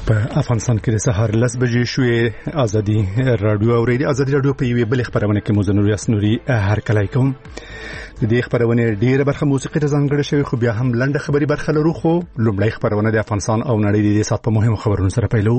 په افغانستان کې د سهار 10 بجې شوې ازادي رادیو اورېدي ازادي رادیو په یوې بل خبرونه کې مزنور یاسنوري هر کله کوم د دې خبرونه ډیره برخه موسیقي ته ځانګړې شوی خو بیا هم لنډه خبري برخه لرو خو لومړی خبرونه د افغانستان او نړۍ د سات په مهمو خبرونو سره پیلو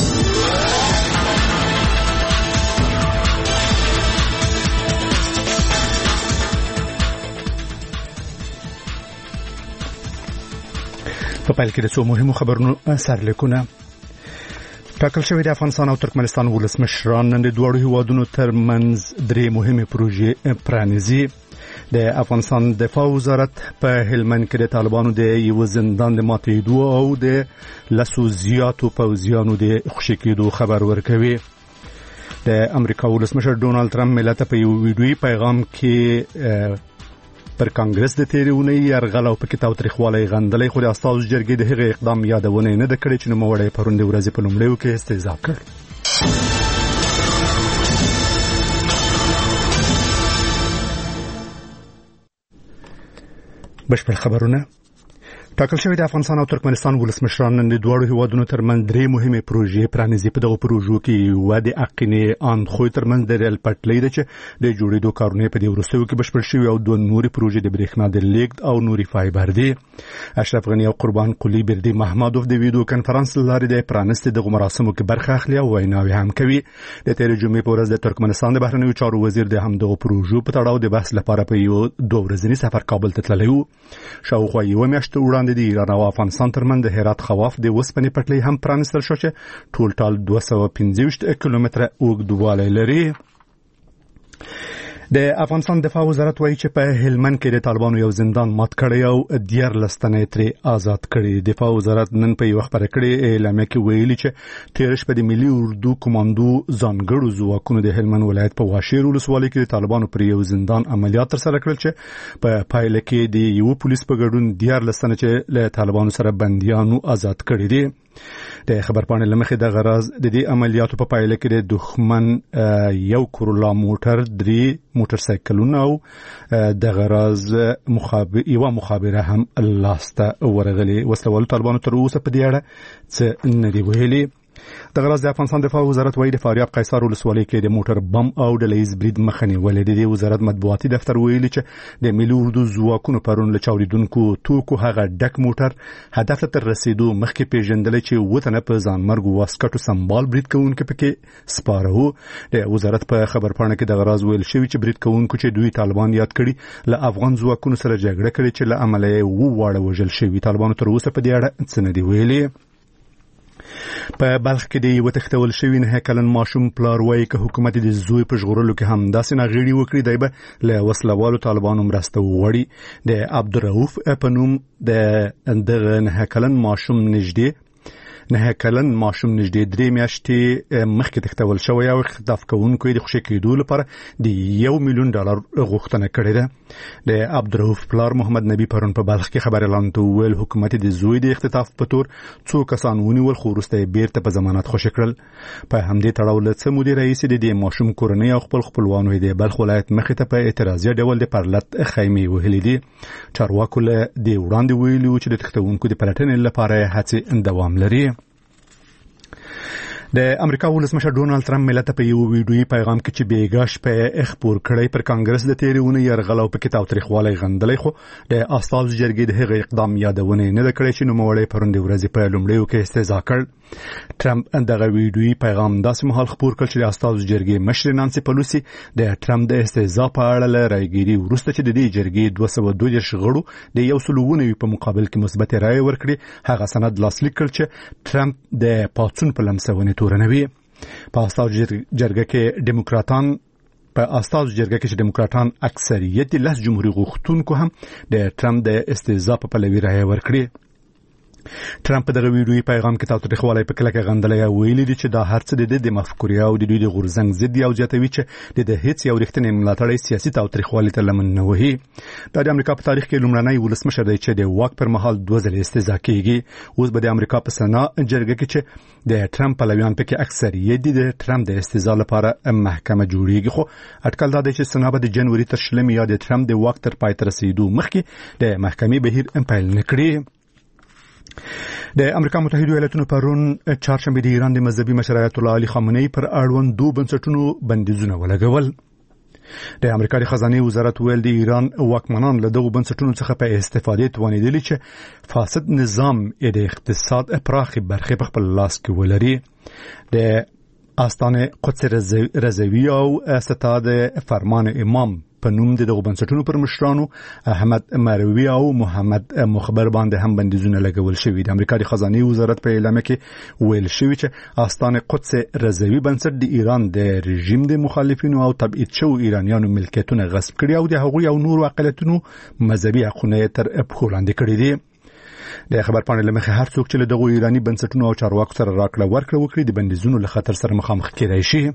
په پیل کې د څو مهمو خبرونو سرلیکونه ټاکل شوی د افغانستان او ترکمنستان ولسمشران نن د دوه هیوادونو ترمنځ درې مهمه پروژې پرانیزي د افغانستان دفاع وزارت په هلمند کې د طالبانو د یو زندان د ماتېدو او د لسو زیاتو پوځیانو د خوشي کېدو خبر ورکوي د امریکا ولسمشر ډونالد ترامپ ملت په یو ویډیوي پیغام کې پر کانګرس د تیرونی يرغل او پکې تاوتریخوالی غندلې خو د استازو جرګې د هغه اقدام یادونه نه د کړې چې نو موړې پروند ورځې په لومړیو کې استهزاء کړ بشپړ خبرونه ټاکل شوی د افغانستان او ترکمنستان ولسمشران نن د دوه هیوادونو ترمنځ درې مهمه پروژې پرانیزي په دغه پروژو کې و د اقینې ان خو ترمنځ د ریل پټلۍ د چې د جوړېدو کارونه په دې ورسېو کې بشپړ شوی او دوه نوري پروژې د برېښنا د لیږد او نوري فایبر دي اشرف غنی او قربان قلی بردی محمدوف د ویډیو کانفرنس لارې د پرانست د مراسمو کې برخه اخلي او ویناوي هم کوي د تیر جمعې په ورځ د ترکمنستان د بهرنیو چارو وزیر د همدغه پروژو په تړاو د بحث لپاره په یو دوه ورځنی سفر کابل ته تللی و شاوخوا یو میاشت وړاندې د ایران او افغانستان ترمنځ د هرات خواف د وسپنې پټلۍ هم پرانستل شو چې ټول 215 کیلومتره اوږدوالی لري د افغانستان دفاع وزارت وایي چې په هلمند کې د طالبانو یو زندان مات کړی او 14 تنه ترې آزاد کړي دفاع وزارت نن په یو خبره کړې اعلامیه کې ویلي چې تیرش په د ملي اردو کمانډو ځانګړو ځواکونو د هلمند ولایت په واشیر ولسوالۍ کې د طالبانو پر یو زندان عملیات ترسره کړل چې په پایله کې د یو پولیس په ګډون 14 تنه چې له طالبانو سره بنديانو آزاد کړي دي د خبر پاڼې لمخې د غرض د دې عملیاتو په پایله کې د دښمن یو کورولا موټر 3 موټر سایکلونه او د غرض مخابره هم لاسته ورغلي وسلوال طالبانو تر اوسه په دې اړه څه نه دی ویلي د غرض د افغانستان دفاع وزارت وایي د فاریاب قیصر ولسوالۍ کې د موټر بم او د لیز برید مخنی ولې د وزارت مطبوعاتي دفتر ویلي چې د ملي اردو ځواکونو پرون له چاودیدونکو توکو هغه ډک موټر هدف ته رسیدو مخکې پیژندل چې وطن په ځانمرګ واسکټو سمبال برید کوونکو پکې سپاره د وزارت په خبر پاڼه کې د غرض ویل شوی چې برید کوونکو چې دوی طالبان یاد کړي له افغان ځواکونو سره جګړه کړې چې له عملیه وواړه وژل شوی طالبانو تر اوسه په دې اړه څه نه دی ویلي په بلخ کې د یو تختول شوی نه کلن ماشوم پلار وایي چې حکومت د زوی په ژغورلو کې هم داسې نه غړي وکړي دی به له وسلوالو طالبانو مرسته وغوړي د عبدالرؤف په نوم د نه کلن ماشوم نږدې 3 میاشتې مخکې تختول شوی او خطاف کوونکو د خوشی کېدو لپاره د $1 ملیون غوښتنه کړې ده د عبدالرؤف پلار محمد نبی پرون په بلخ کې خبر اعلان وکړ حکومت د زوی د اختطاف په تور څو کسان ونیول خو وروسته بیرته په ضمانت خوشی کړل په همدې تړاو له څه مودې رئیس د ماشوم کورنۍ او خپلوانو د بلخ ولایت مخې ته په اعتراضي ډول د پرلط خیمې وهلې دي چارواکو له د وړاندې ویلو چې د تختونکو د پلټنې لپاره هڅې دوام لري د امریکا ولسمشر ډونالد ترامپ ملت په یو ویډیوي پیغام کې چې بیګاش په خبر کړی پر کانګرس د تیرونی يرغل او پکې تاوتریخوالی غندلې خو د استازو جرګې د هغه اقدام یادونه نه کړی چې نو موړې پروند ورځې په لومړیو کې استهزاء کړ ترامپ دغه ویډیوي پیغام داسې مهال خبر کړ چې د استازو جرګې مشر نانسي پلوسی د ترامپ د استهزاء په اړه راګيري ورسته چې د دې جرګې 222 غړو د یو سلوونه په مقابل کې مثبت رائے ورکړي هغه سند لاسلیک کړ چې ترامپ د پاتون په لمسونه تورنوي په استازو جرګه کې ډیموکراټان اکثریت لاس جمهوریت غوښتونکو هم د ترامپ د استهزاء په پلوي رائے ورکړي ترامپ دغه ویډیوي پیغام کې تاوتریخوالی په کلکه غندلې ویلي دي چې دا هرڅه د مفکورې او د دوی د غورځنګ ضد او زیاتوي چې د هیڅ یو رښتینی ملاتړی سیاسي تاوتریخوالی ته لمن نه وهي د امریکا په تاریخ کې لومړنی ولسمشر دی چې د واک پر مهال 2 ځله استهزاء کیږي اوس به د امریکا په سنا جرګه کې چې د ترامپ پلویان پکې اکثریت دي د ترامپ د استهزاء لپاره محکمه جوړیږي خو اټکل دا دی چې سنا به د جنوري تر شلمې یا د ترامپ د واک تر پای ته رسیدو مخکې د محکمې بهیر امپایل نکړي د امریکا متحده ایالاتونو پرون چهارشنبه د ایران د مذهبي مشر آیت الله علي خامنه‌ای پر اړوند دوه بنسټونو بندیزونه ولګول. د امریکا د خزانه وزارت ویل د ایران واکمنان له دغه بنسټونو څخه په استفاده توانیدل چې فاسد نظام د اقتصاد پراخي برخه په خپل لاس کې ولري. د آستانه قدس رضوی او ستاد فرمان امام په نوم دغه بنسټونو پر مشرانو احمد مروی او محمد مخبر باندې هم بندیزونه لګول شوی. د امریکا د خزانه وزارت په اعلامیه کې ویل شوی چې آستانه قدس رضوی بنسټ د ایران د رژیم د مخالفینو او تبعید شو ایرانیانو ملکیتونه غصب کړي او د هغوی او نور اقلیتونو مذهبي حقونه تر پښو لاندې کړي دي. د خبر پاڼې لمخې هر څوک چې له دغه ایرانی بنسټونو او چارواکو سره راکړه ورکړه وکړي د بندیزونو له خطر سره مخامخ کېدای شي.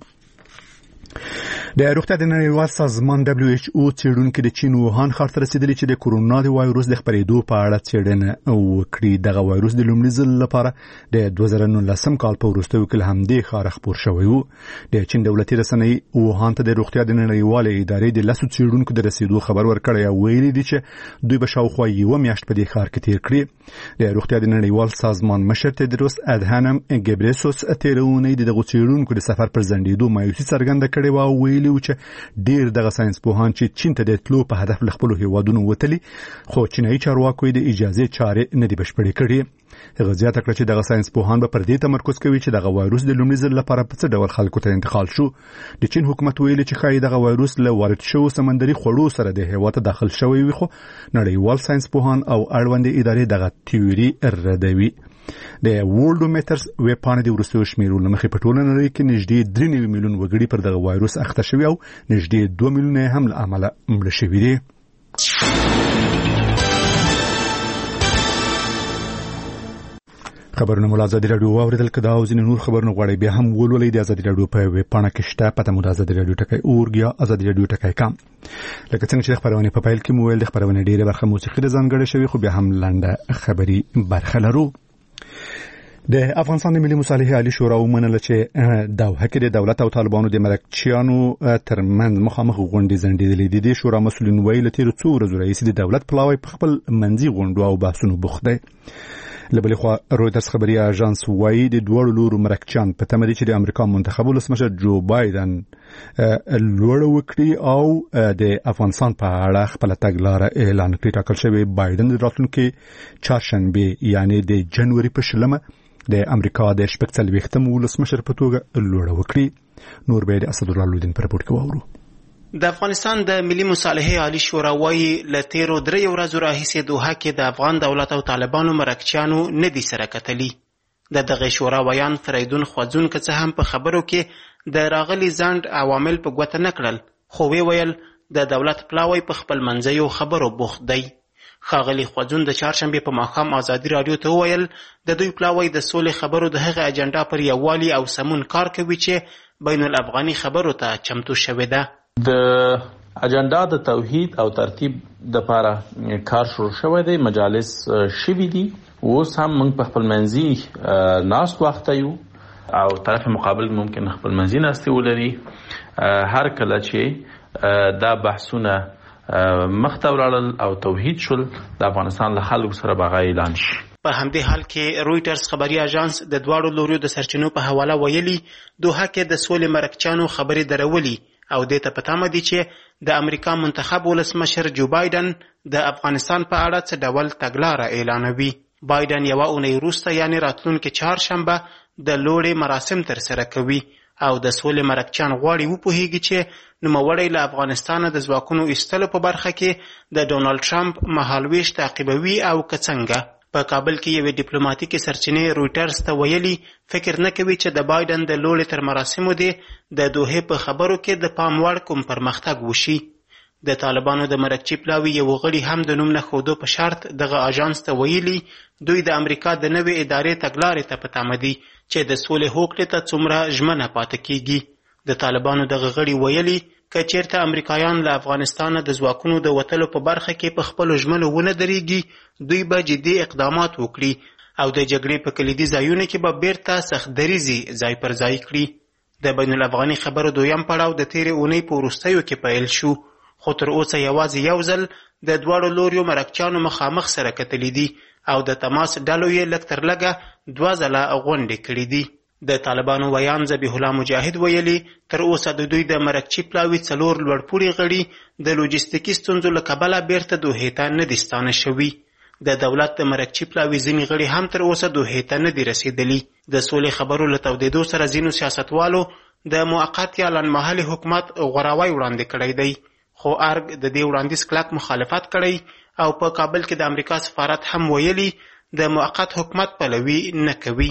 د روغتیا د نړیوال سازمان WHO څېړونکو د چین ووهان ښار ته رسیدلي چې د کورونا د وایروس د خپرېدو په اړه څېړنه وکړي. دغه وایروس د لومړي ځل لپاره د 2019 کال په وروستیو کې له همدې ښاره خپور شوی و. د چین دولتي رسنۍ ووهان ته د روغتیا د نړیوالې ادارې د 10 څېړونکو د رسیدو خبر ورکړی او ویلي دي چې دوی به شاوخوا یوه میاشت په دې ښار کې تیر کړي. د روغتیا د نړیوال سازمان مشر تدروس ادهانم ګبریسوس تېره اونۍ د دغو څېړونکو د سفر پر ځنډېدو مایوسي څرګنده کړې وه او ویلي و چې ډېر دغه ساينس پوهان چې چین ته د تلو په هدف له خپلو هیوادونو وتلي خو چینایي چارواکو یې د اجازې چارې نه دي بشپړې کړې. هغه زیاته کړه چې دغه ساينس پوهان به پر دې تمرکز کوي چې دغه وایروس د لومړي ځل لپاره په څه ډول خلکو ته انتقال شو. د چین حکومت ویلي چې ښایي دغه وایروس له وارد شوو سمندري خوړو سره د هیواد ته داخل شوی وي خو نړیوال ساينس پوهان او اړوندې ادارې دغه تیوري ردوي. د ورلډومیټرز ویب پاڼې د وروستیو شمیرو مخې په ټوله نړۍ کې نږدې 3 میلیون وګړي پر دغه وایروس اخته شوي او نږدې 2 میلیونه هم له امله مړه شوي دي. خبرونه مو ازادي رادیو واوریدل کدا او ځینې نور خبرونه غواړي بیا هم ولولئ. د ازادي رادیو په ویب پاڼه کې شته پته مو د ازادي رادیو ټکی اورګ یا ازادي رادیو ټکی کام. لکه څنګه چې خبرونه په پیل کې مو ویل د خبرونه ډیره برخه موسیقي ځانګړې شوی خو بیا هم لنډه خبري برخه لرو. د افغانستان د ملي مصالحې عالی شورا ومنله چې دوحه کې د دولت او طالبانو د مرکچیانو ترمنځ مخامخ غونډې ځنډېدلې دي. د شورا مسؤلین ویل تیر څو ورځې راهیسې د دولت پلاوی په خپل منځي غونډو او بحثونو بوخت دی. لبلې خو رويټرز خبري اژانس وايي د دوړو لورو مرکچیان په تمه دي چې د امریکا منتخب ولسمشر جو بایدن لوړ وکړي او د افغانستان په اړه خپل تګلارې اعلان کړي. ټاکل شوی بایدن د راتلونکي چهارشنبه یعنی د جنوري په شلمه د امریکا د 40 ولسمشر په توګه لوړ وکړي. نور به د اسد الله لودین پر رپورټ کوو. د افغانستان د ملي مصالحې عالی شورا وايي له تیرو 3 ورځو راهیسې دوحه کې د افغان دولت او طالبانو مرکچیانو نه دي سره کتلي. د دغه شورا ویان فریدون خوځونکو څه هم په خبرو کې د راغلي ځند عوامل په ګوته نه کړل خو ویل د دولت پلاوی په خپل منځیو خبرو بوخت دی. ښاغلي خوځون د چهارشنبه په ماښام ازادي رادیو ته وویل د دوی پلاوی د سولې خبرو د هغه اجنډا پر یووالي او سمون کار کوي چې بین الافغاني خبرو ته چمتو شوې ده. د اجنډا د توحید او ترتیب د لپاره کار شروع شوی دی. مجالس شوي دي. اوس هم موږ په خپل منځي ناست وخت یو او طرف مقابل ممکن خپل منځي ناستي ولري. هر کله چې دا بحثونه مخته ولاړل او توحید شول د افغانستان له خلکو سره به اعلان شي. په همدې حال کې رويټرز خبري اژانس د دواړو لوريو د سرچینو په حواله ویلي دوحه کې د سولې مرکچیانو خبرې درولي او دې ته پته مده چې د امریکا منتخب ولسمشر جو بایدن د افغانستان په اړه څه ډول تګلارې اعلانوي. بایدن یو اونۍ وروسته یعنی راتلونکي چهارشنبه د لوړې مراسم تر سره کوي او د سولې مرکچیان غواړي وپوهیږي چې نوموړی له افغانستان د ځواکونو ایستلو په برخه کې د ډونالد ټرمپ مهالويش تعقیبوي او کڅنګه. په کابل کې یو ډیپلوماټیکي سرچینې رويټرز ته ویلي فکر نه کوي چې د بایدن د لوړې تر مراسمو دی د دوحه په خبرو کې د پام وړ کوم پرمختګ وشي. د طالبانو د مرکچی پلاوی یو غړي هم د نوم نه خودو په شرط دغه اژانس ته ویلي دوی د امریکا د نوې ادارې تګلارې ته پته مدي چې د سولې هوکړې ته څومره ژمنه پاتې کیږي. د طالبانو دغه غړي ویلي که چیرته امریکایان له افغانستان د ځواکونو د وتلو په برخه کې په خپل ژمنو ونه درېږي دوی به جدي اقدامات وکړي او د جګړې په کلیدي ځایونو کې به بیرته سخت دریزي ځای پر ځای کړي. د بین الافغاني خبرو دویم پړاو د تیرې اونۍ په وروستیو کې پیل شو خو تر اوسه یوازې یو ځل د دواړو لوریو مرکچیانو مخامخ سره کتلي دي او د تماس ډلو یې لږ تر لږه 2 ځله غونډې کړې دي. د طالبانو ویان ذبیح الله مجاهد ویلي تر اوسه د دوی د مرکچي پلاوي 4 لوړپوړي غړي د لوجستیکي ستونزو له کبله بیرته دوحې ته نه دي ستانه شوي. د دولت د مرکچي پلاوي ځینې غړي هم تر اوسه دوحې ته نه دي رسېدلي. د سولې خبرو له تودېدو سره ځینو سیاستوالو د موقت یا لنډمهالي حکومت غوراوی وړاندې کړی دی، خو ارګ د دې وړاندیز کلک مخالفت کړی او په کابل کې د امریکا سفارت هم ویلي د موقت حکومت پلوي نه کوي.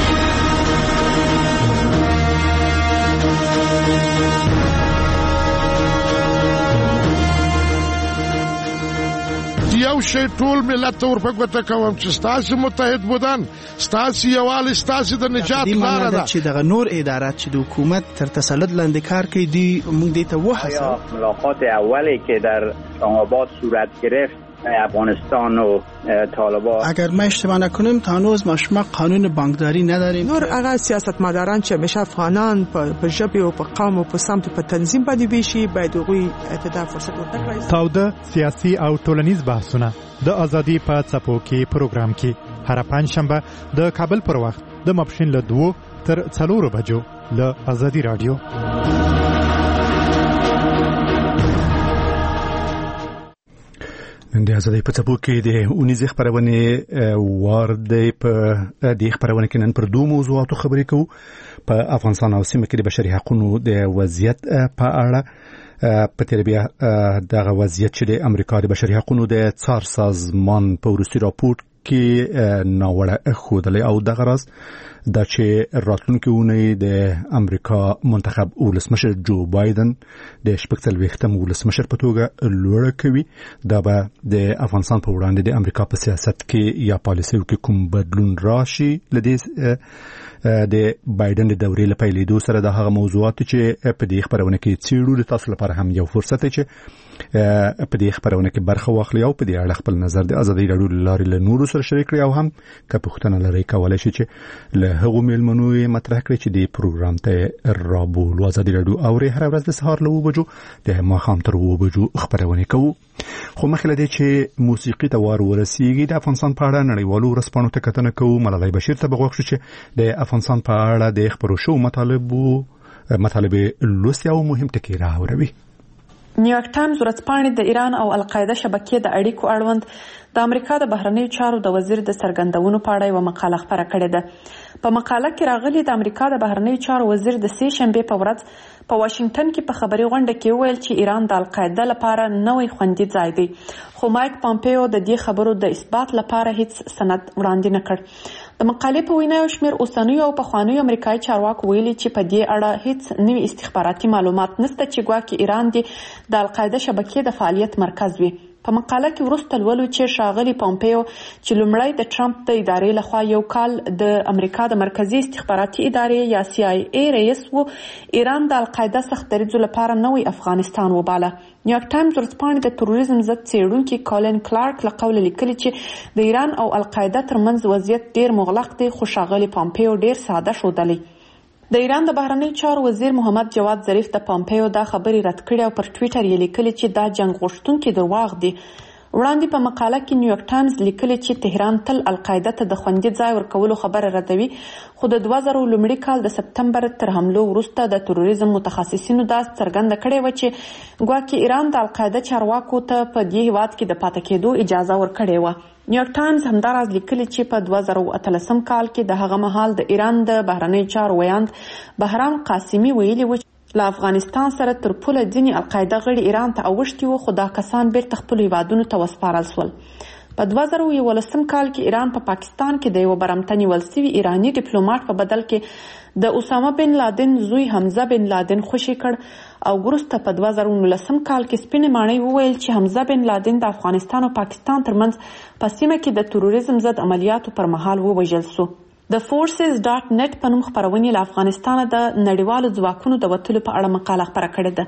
یو شی ټول ملت ته ورپګوته کوم چې ستاسو متحد بودن، ستاسو یووالی، ستاسو د نجات لاره ده. چې دغه نور ادارات چې د حکومت تر تسلط لاندې کار کوي دی موږ دې ته وهڅوو. ملاقات اولی که در اسلام‌آباد صورت گرفت افغانستان و طالبان، اگر ما اشتباه نکنیم تا هنوز ما قانون بانکداری نداریم. نور هغه سیاستمداران چې همیشه افغانان په ژبه او په قوم او په سمت په تنظیم باندې بشي باید هغوی ته فرصت ورکړي. تاوده سیاسي او ټولنیز بحثونه د ازادي په څپو کې پروګرام کې هر پنځشنبه د کابل پر وخت د ماپښین له 2 تر 4 بجو له ازادي رادیو. د ازادۍ په څپو کې د اونیزې خپرونې وار دی. په دې خپرونه کې نن پر 2 موضوعاتو خبرې کوو. په افغانستان او سیمه کې د بشري حقوقو د وضعیت په اړه. په تیر بیا دغه وضعیت چې د امریکا د بشري حقوقو د څار سازمان په وروستي راپور کې ناوړه ښودلې او دغه راز دا چې راتلونکي اونۍ د امریکا منتخب ولسمشر جو بایدن د 40 ولسمشر په توګه لوړه کوي. دا به د افغانستان په وړاندې د امریکا په سیاست کې یا پالیسیو کې کوم بدلون راشي. لدې د بایدن د دورې له پیلېدو سره د هغه موضوعات چې په دې خبرونه کې څېړو تاسو لپاره هم یو فرصت دی چې په دې خبرونه کې برخه واخلي او په دې اړه خپل نظر د ازادي رادیو لارې له نورو سره شریک کړئ او هم که پوښتنه لرئ کولای شئ چې له هغو میلمنو یې مطرح کړئ چې دې پروګرام ته رابولو. ازادي رادیو اورئ هره ورځ د سهار له 7 بجو د ماښام تر 7 بجو خبرونه کوو. خو مخکې له دې چې موسیقي ته وار ورسیږي د افغانستان په اړه نړیوالو ورځپاڼو ته کتنه کوو. ملالۍ بشیر ته بغوښ چې د افغانستان په اړه د خبرو شو مطالبه لوستي او مهم ټکي راوړي. نیویارک ټایمز ورځپاڼې د ایران او القاعده شبکې د اړیکو اړوند د امریکا د بهرنیو چارو د وزیر د څرګندونو په اړه یوه مقاله خپره کړې ده. په مقاله کې راغلي د امریکا د بهرنیو چارو وزیر د 3 شنبې په ورځ په واشنگټن کې په خبري غونډه کې وویل چې ایران د القاعده لپاره نوې خوندي ځای دی، خو مایک پامپیو د دې خبرو د اثبات لپاره هیڅ سند وړاندې نه کړ. د مقالې په وینا یو شمېر اوسنیو او پخوانیو امریکایي چارواکو ویلي چې په دې اړه هیڅ نوي استخباراتي معلومات نشته چې ګواکې ایران د القاعده شبکې د فعالیت مرکز وي. په مقاله کې وروسته لولو چې ښاغلي پامپیو چې لومړی د ټرمپ د ادارې لخوا یو کال د امریکا د مرکزي استخباراتي ادارې یا CIA رئیس وو، ایران د القاعده سخت دریځو لپاره نوی افغانستان وباله. نیویارک ټایمز ورځپاڼې د تروریزم ضد څېړونکي کالین کلارک له قوله لیکلي چې د ایران او القاعده ترمنځ وضعیت ډیر مغلق دی، خو ښاغلي پامپیو ډیر ساده ښودلی. د ایران د بهرنیو چارو وزیر محمد جواد ظریف د پامپیو دا خبرې رد کړې او پر ټویټر یې لیکلي چې دا جنګ غوښتونکي درواغ دي. وړاندې په مقاله کې نیویارک ټایمز لیکلي چې تهران تل القاعده ته د خوندي ځای ورکولو خبره ردوي، خو د 2000 لومړي کال د سپتمبر تر حملو وروسته د تروریزم متخصصینو دا څرګنده کړې و چې ګواکې ایران د القاعده چارواکو ته په دې هیواد کې د پاتې کېدو اجازه ورکړې وه. نیویارک ټایمز همداراز لیکلي چې په 2013 کال کې د هغه مهال د ایران د بهرنیو چارو ویاند بهرام قاسمي ویلي و له افغانستان سره تر پوله ځینې القاعده غړي ایران ته اوښتي وو، خو دا کسان بیرته خپلو هیوادونو ته وسپارل شول. په 2011 کال کې ایران په پاکستان کې د یو برمته نیول سوي ایراني ډیپلوماټ په بدل کې د اسامه بن لادن زوی حمزه بن لادن خوشي کړ او وروسته په 2019 کال کې سپینې ماڼۍ وویل چې حمزه بن لادن د افغانستان او پاکستان ترمنځ په سیمه کې د تروریزم ضد عملیاتو پر مهال ووژل شو. د forces.net په نوم خپرونې له افغانستانه د نړیوالو ځواکونو د وتلو په اړه مقاله خپره کړې ده.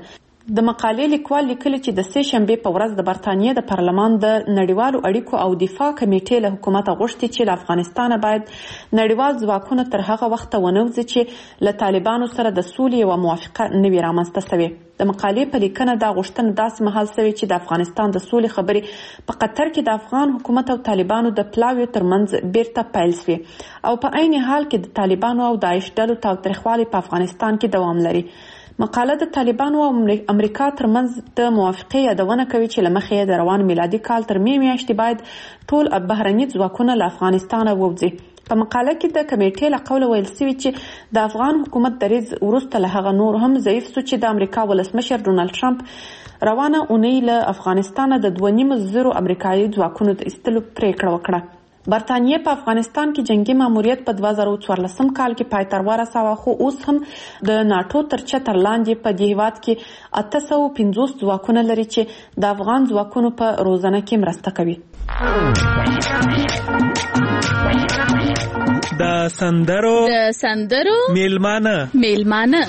د مقالې لیکوال لیکلي چې د سې شنبې په ورځ د برتانیې د پارلمان د نړیوالو اړیکو او دفاع کمیټې له حکومت غوښتي چې له افغانستان باید نړیوال ځواکونه تر هغه وخته ونوځي چې له طالبانو سره د سولې یوه موافقه نه وي رامنځته سوې. د مقالې په لیکنه دا غوښتنه داسې مهال سوې چې د افغانستان د سولې خبرې په قطر کې د افغان حکومت او طالبانو د پلاویو ترمنځ بیرته پیل سوې او په عین حال کې د طالبانو او داعش ډلو تاوتریخوالی په افغانستان کې دوام لري. مقاله د طالبانو او امریکا ترمنځ د موافقې یادونه کوي چې له مخې د روان میلادي کال تر می میاشتې باید ټول بهرني ځواکونه له افغانستانه ووځي. په مقاله کې د کمیټې له قوله ویل سوي چې د افغان حکومت دریځ وروسته له هغه نور هم ضعیف سو چې د امریکا ولسمشر ډونالډ ټرمپ روانه اونۍ له افغانستانه د 2.5 امریکایي ځواکونو د ایستلو پریکړه وکړه. برتانیې په افغانستان کې جنگي ماموریت په 2014 کال کې پای ته ورساوه، خو اوس هم د ناټو تر چتر لاندې په دې هیواد کې 850 ځواکونه لري چې د افغان ځواکونو په روزنه کې مرسته کوي. د سندرو میلمانه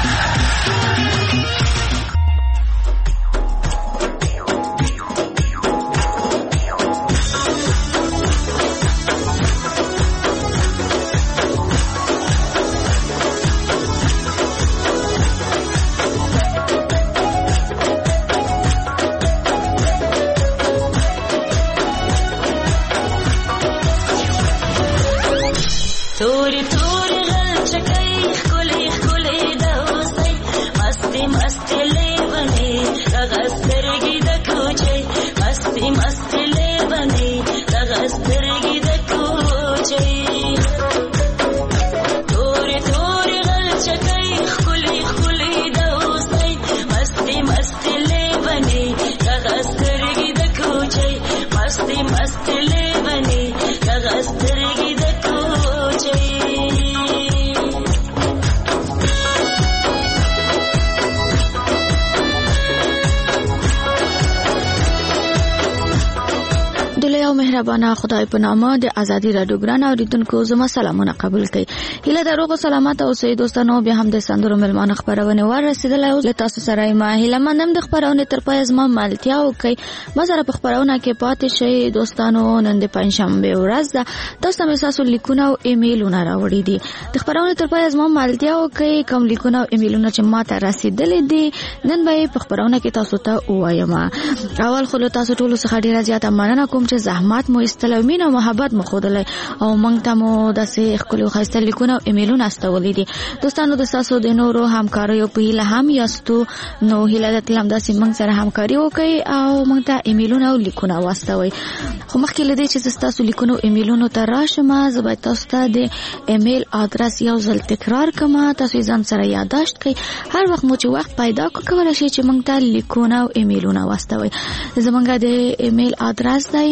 مهربانه خدای په نامه د ازادي رادیو ګران اوریدونکو زما سلامونه قبول کړئ. هیله د روغ سلامت او سوي دوستانو بیا هم د سندرو ملمانه خبرونه ورسېدلې او تاسو سره ما هیله مندم د خبرونه تر پای زما ملتیا وکړي. مزه په خبرونه کې پاتې شي دوستانو. نن د پنځشنبه ورځ ده. تاسو مې تاسو لیکونه او ایمیلونه راوړي دي. د خبرونه تر پای زما ملتیا وکړي. کوم لیکونه او ایمیلونه چې ماته رسیدلې دي نن به په خبرونه کې تاسو ته وایم. اول خو تاسو ټول څخه ډیره زیاته مننه کوم چې زحمت مو استلو مين او محبت مو خودلای او مونږ ته مو داسې خپل خاصه لیکونه او ایمیلونه استولې دي. دوستانو د تاسو د نورو همکاریو په هیله هم یاستو نو هیله د تلم داسې مونږ سره همکاري وکړي او مونږ ته ایمیلونه او لیکونه واستوي. خو مخکې لدی چې تاسو لیکونه او ایمیلونه ته راشم زه به تاسو ته د ایمیل ادرس یو ځل تکرار کوم. تاسو ځان سره یادداشت کړئ. هر وخت مو چې وخت پیدا کولای شئ چې مونږ ته لیکونه او ایمیلونه واستوي. زمونږ د ایمیل ادرس دی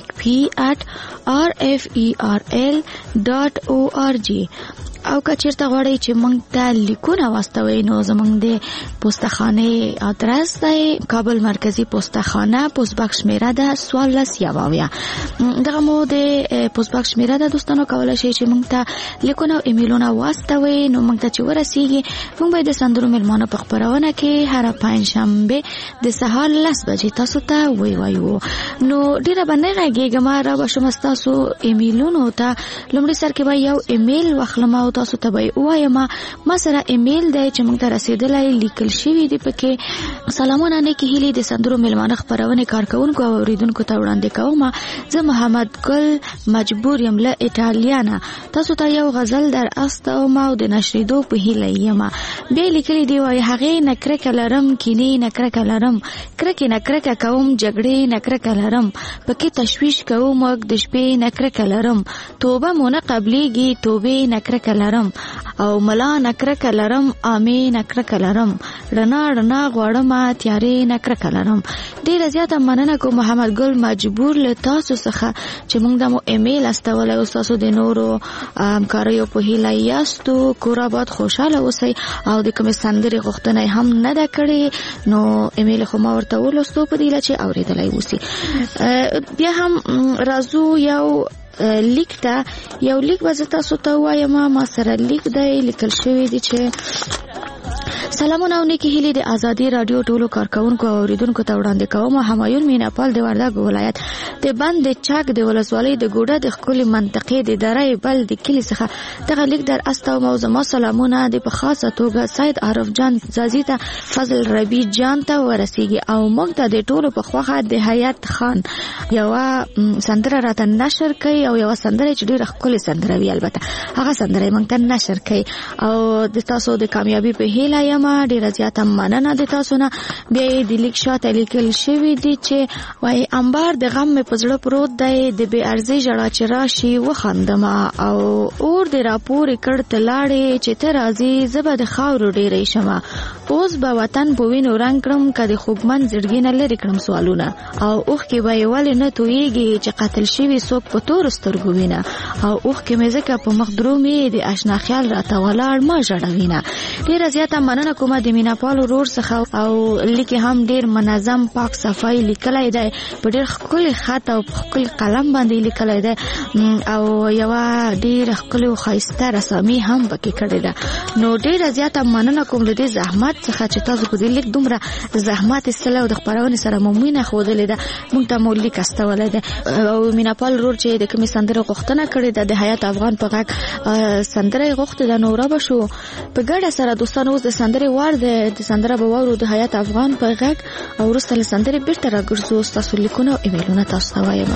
music@rferl.org او که چیرته غواړئ چې مونږ ته لیکونه واستوئ نو زمونږ د پوسټخانه ادرس دی کابل مرکزی پوسټخانه پوسټ باکس شمیره ده 14 دغه مو د پوسټ باکس شمیره ده. دوستانو کولای شئ چې مونږ ته لیکونه او ایمیلونه واستوئ نو مونږ ته چې ورسیږي مونږ به د سندرو ملمانه په خبرونه کې هر پنځشنبه د سهار 10 بجې تاسو ته وایو. نو ډیره باندې راګیږم را بشم تاسو ایمیلونو ته لومړی سر کې به یو ایمیل واخلم تاسو ته به وایم. ما سره ایمیل دی چې موږ ته رسیدلی لیکل شوی دی پکې سلامونه نه کې هیلې د سندرو ملمانه خبرونه کارکونکو او اوریدونکو ته وړاندې کوم. زه محمد ګل مجبور یم له ایټالیا. تاسو ته یو غزل در استوم او د نشریدو په هیله یم. به لیکلي دی وای هغه نکرک لرم کینې نکرک لرم کرک نکرک کوم جګړې نکرک لرم پکې تشویش کوم د شپې نکرک لرم توبه مونږ قبليږي توبه نکرک لرم او ملا نکرک لرم امي نکرک لرم رڼا رڼا غوړم تیارې نکرک لرم. ډیره زیاته مننه کوم محمد ګل مجبور له تاسو څخه چې موږ د ایمیل استول او تاسو د نورو همکاریو په هیله یاستو. کور آباد خوشاله اوسئ او د کوم سندرې غوښتنه هم نه ده کړې نو ایمیل خو ما ورته ولوستو په دې چې اوریدلای وسی. بیا هم رازو یو لیک ته یو لیک وزه تاسو ته وایم. ما سره لیک دی لیکل شوی دی چې سلامونه او نیکی هیلې د ازادي رادیو ټولو کارکونکو او اوریدونکو ته وړاندې کوم. همایون میناپال د وردګ ولایت د بند چک د ولسوالۍ د ګوډه د خپل منطقې د درې بل د کلی څخه دغه لیک در استو موزما سلامونه د په خاصه توګه سید عارف جان زازی ته فضل ربی جان ته ورسیږي او موږ ته د ټولو په خوخه د حیات خان یو سندره راته نشر کوي او یو سندره چې ډیره ښکلې سندره وی. البته هغه سندره موږ ته نشر کوي او د تاسو د کامیابی په هیله یم. ډیره زیاته مننه د تاسو نه. بیا د لیک شاته لیکل شوی دی چې وای انبار د غم په زړه پروت دی د بې ارزي ژړا چې راشي وخندم او اور د راپور کړ تلاړې چې ته راځي زبه د خاورو ډیرې شمه اوس به وطن په وینو رنگ کړم کدي خوګمن زړګي نه لري کړم سوالونه او اوخ کې به ولې نه تویږي چې قتل شوی څوک په تور سترګو وینه او اوخ کې مې ځکه په مخ درومي د آشنا خیال راته ولاړ ما ژړوینه. ډیره زیاته مننه کومه د میناپال ورور څخه او لیکي هم ډیر منظم پاک صفای لیکلای دی په ډیر ښکلي خط او خپل قلم باندې لیکلای دی او یو ډیر ښکلي او ښایسته رسامي هم پکې کړې ده. نو ډیره زیاته مننه کوم د دې زحمت څخه چې تاسو په دې لیک دومره زحمت استلو د خبرونه سره ممنه خوده ده. مونږ ته مو لیک استولای دی او میناپال ورور چې د کومې سندره غوښتنه کړې ده د حیات افغان په غږ سندره غوښته ده. نو را بشو په ګډه سره دوستانو د سندره وار د سندره بوورو د حیات افغان په غږ او وروسته له سندره بیرته راګرځو. تاسو لیکونه او ایمیلونه تاسو ته وایم.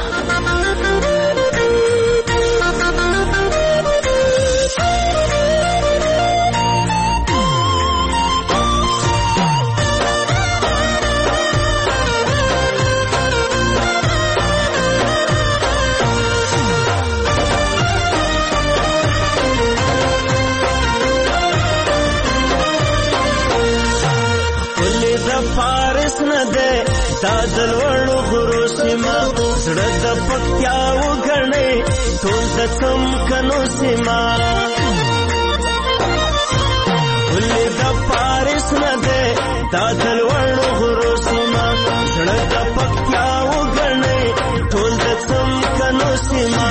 دادل وړو غرو سیما زړه د پکتیا وګڼې ټول د کم کنو سیما ولې د پاریس نه ده دادل وړو غرو سیما زړه د پکتیا وګڼې ټول د کم کنو سیما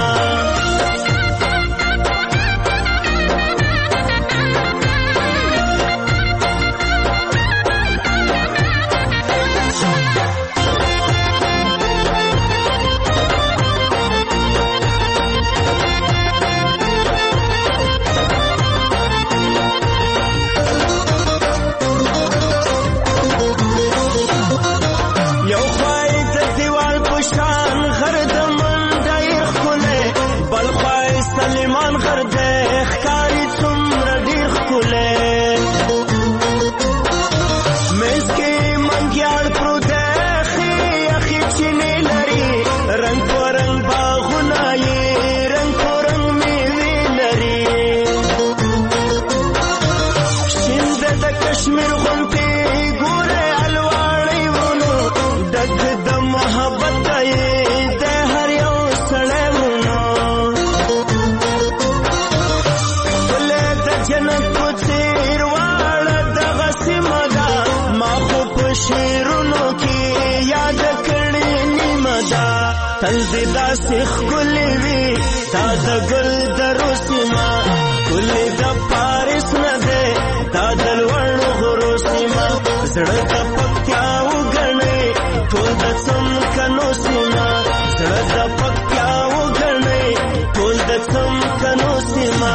تل دې داسې ښکلې وي تا د ګل د روسیما ګلې د پاریس نه دی تا د لوړو غرو سیما زړه د پکتیا وګڼې ټول د څمکنو سیما زړه د پکتیا وګڼې ټول د څمکنو سیما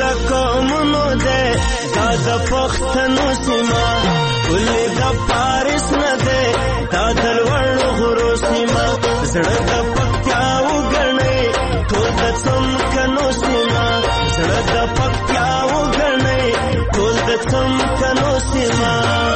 قومونو ده دا د پښتنو سیمه ولې د پاریس نه ده دا د لوړو غرو سیمه زړه د پکتیا وګڼئ ټول د څمکنو سیمه زړه د پکتیا وګڼئ ټول د څمکنو سیمه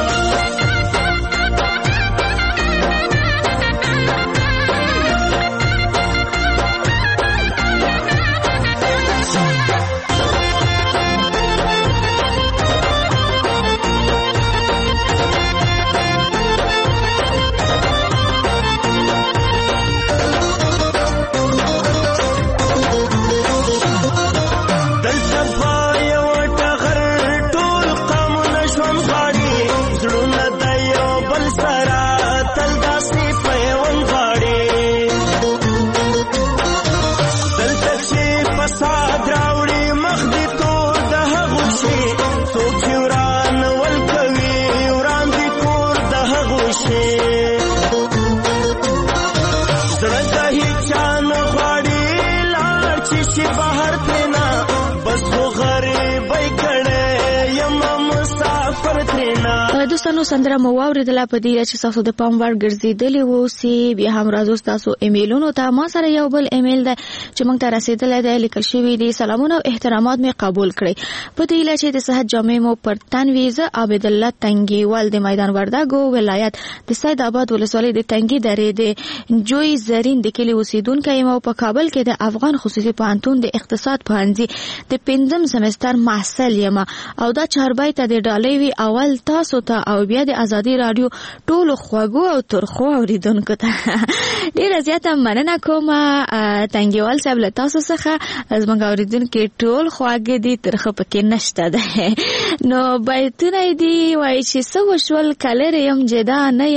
دوستانو سندره مو واوریدله په دې چې تاسو د پام وړ ګرځېدلې وو چې بیا هم راځو تاسو ایمیلونو ته ما سره یو بل ایمیل ده چې موږ ته رسیدلی دی لیکل شوي دي سلامونه او احترامات مې قبول کړئ په دې هیله چې د صحت جامې مو پر تن وي زه عابدالله تنګیوال د میدان وردګو ولایت د سید آباد ولسوالۍ د تنګي درې د جوی زرین د کلي اوسیدونکی یم او په کابل کې د افغان خصوصي پوهنتون د اقتصاد پوهنځي د 5م سمستر محصل یم او دا چاربای ته د ډالۍ وی اول تاسو ته او بیا د ازادي رادیو ټولو خواږو او ترخو اوریدونکو ته ډیره زیاته مننه کوم تنګیوال صاحب له تاسو څخه زموږ اوریدونکو ټول خواږه دي ترخه پکې نشته ده نو بیتونه دي وای چې سو شول کلر یم جدا نه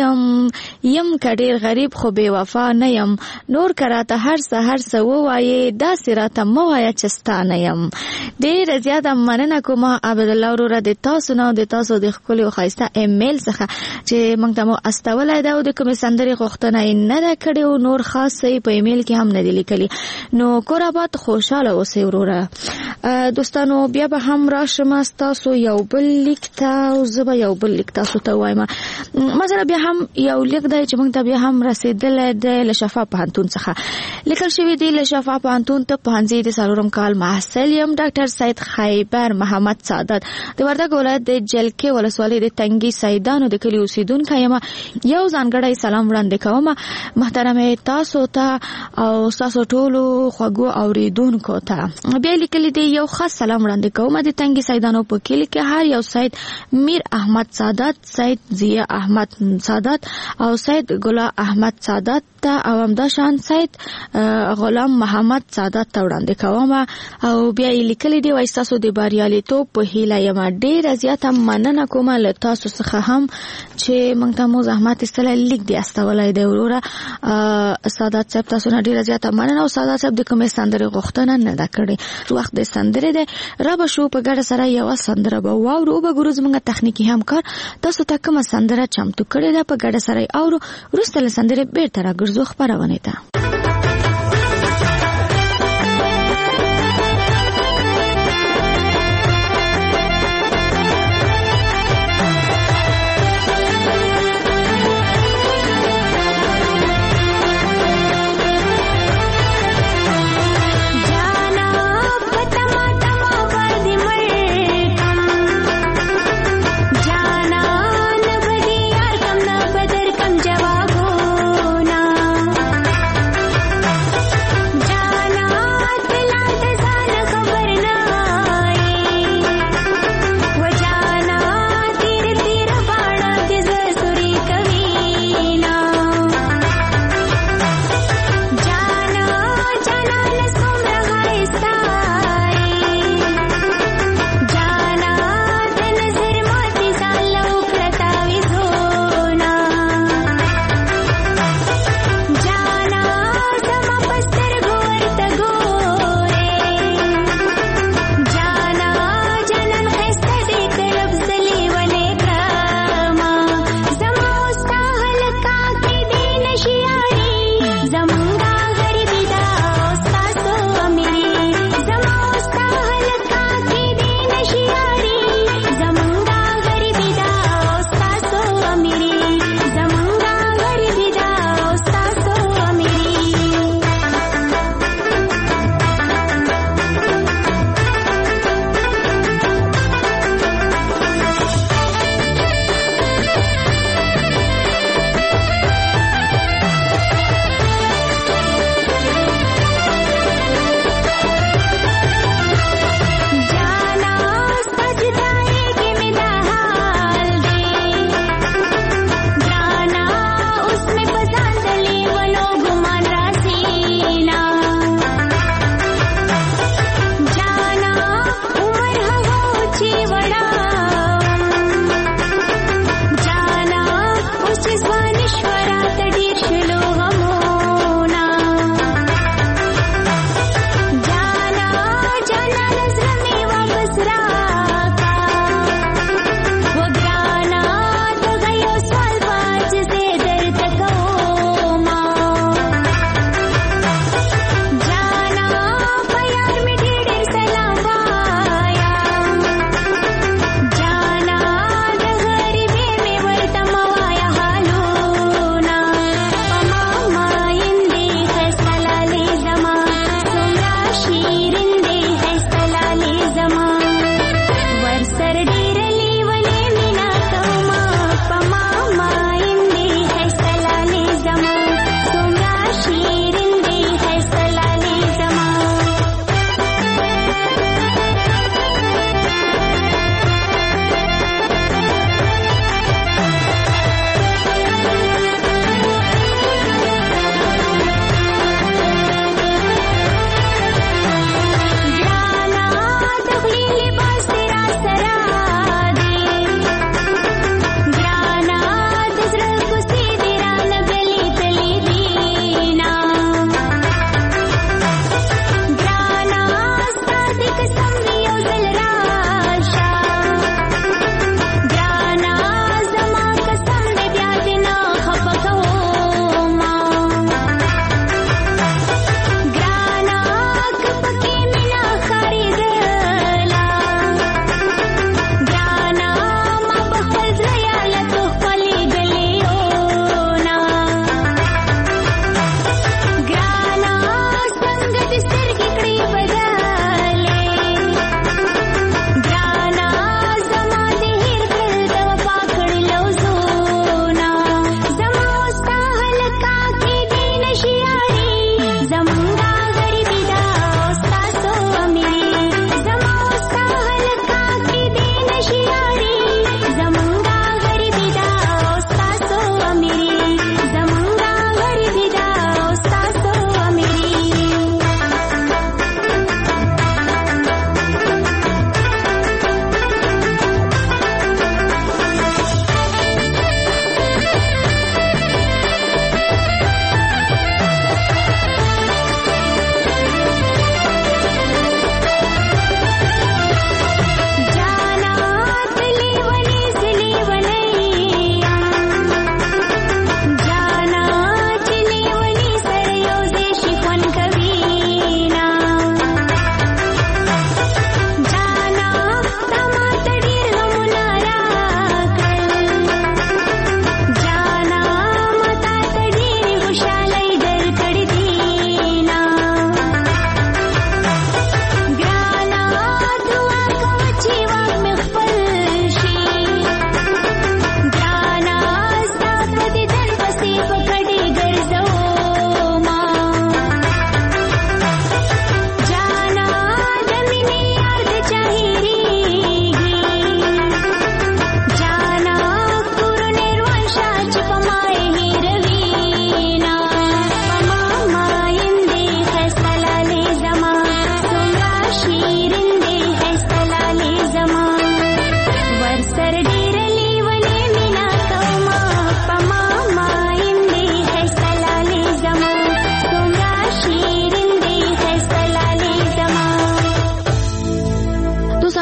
یم کډیر غریب خو بے وفا نه یم نور کراته هر سحر سو وای دا سراته مو وای چستانه یم ډیره زیاته مننه کوم عبدالله ورور د تاسو نو د تاسو د خپل خاصه ایمیل څخه چې موږ ته مو استولای دا د کوم سندري غوښتنه نه ده کړې او نور خاصه په ایمیل کې هم نه دی لیکلي نو کورابات خوشاله اوسئ وروره دوستانو بیا به هم راشم تاسو یو بل لیکتا او زه یو بل لیکتا تاسو ته وایم مثلا بیا هم یو لیک دی چې موږ ته بیا هم رسیدلی د لشفا پوهنتون څخه لیکل شوی دی لشفا پوهنتون ته پوهنځي د څلورم کال محصل یم ډاکټر سید خیبر محمد سعادت د وردګ ولایت د جلکې ولسوالۍ د تنګي سیدانو د کلي اوسیدونکی یم یو ځانګړی سلام وړاندې کوم محترمه تاسو ته او تاسو ټولو خواږو اوریدونکو ته بیا لیکلي دی یو خاص سلام وړاندې کوم د تنګي سیدانو په کلي کې هر یو سید میر احمد سعادت سید ضیا احمد سعادت او سید ګلا احمد سعادت ته او همدا شان سید غلام محمد سعادت ته وړاندې کوم او بیا لیکلي دی وای تاسو د باریالیتوب په هیله یم ډیره زیاته مننه کوم له تاسو څخه هم چې موږ ته مو زحمت استله لیک دی استولای دی وروره سعادت صاحب تاسو نه ډیره زیاته مننه او سعادت صاحب د کومې سندرې غوښتنه نه ده کړې وخت د سندرې ده را به شو په ګډه سره یو سندره به واورو به ګورو زموږ تخنیکی همکار تاسو ته کومه سندره چمتو کړې ده په ګډه سره اورو وروسته له سندرې بیرته راګرځو خبرونه ته जवाबों ना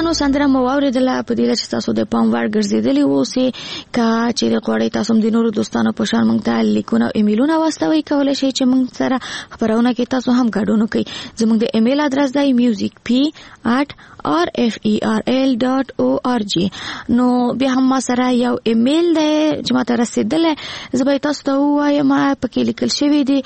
دوستانو سندره مو واوریدله په دې چې تاسو د پام وړ ګرځېدلی اوسئ که چیرې غواړئ تاسو هم د نورو دوستانو په شان موږ ته لیکونه او ایمیلونه واستوئ کولی شئ چې موږ سره خپرونه کې تاسو هم ګډون وکړئ. زموږ د ایمیل ادرس دی musicp@rferl.org. نو بیا هم ما سره یو ایمیل دی چې ما ته رسېدلی، زه به تاسو ته ووایم. پکې لیکل شوي دي